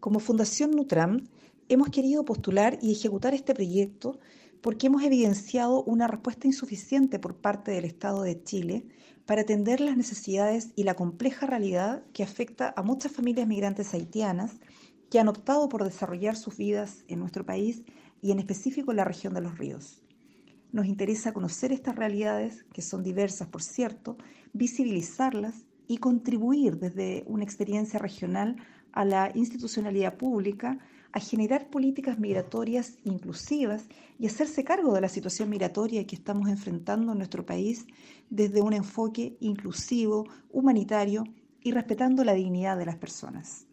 Como Fundación Nutram, hemos querido postular y ejecutar este proyecto porque hemos evidenciado una respuesta insuficiente por parte del Estado de Chile para atender las necesidades y la compleja realidad que afecta a muchas familias migrantes haitianas que han optado por desarrollar sus vidas en nuestro país y en específico en la región de Los Ríos. Nos interesa conocer estas realidades, que son diversas por cierto, visibilizarlas y contribuir desde una experiencia regional a la institucionalidad pública, a generar políticas migratorias inclusivas y hacerse cargo de la situación migratoria que estamos enfrentando en nuestro país desde un enfoque inclusivo, humanitario y respetando la dignidad de las personas.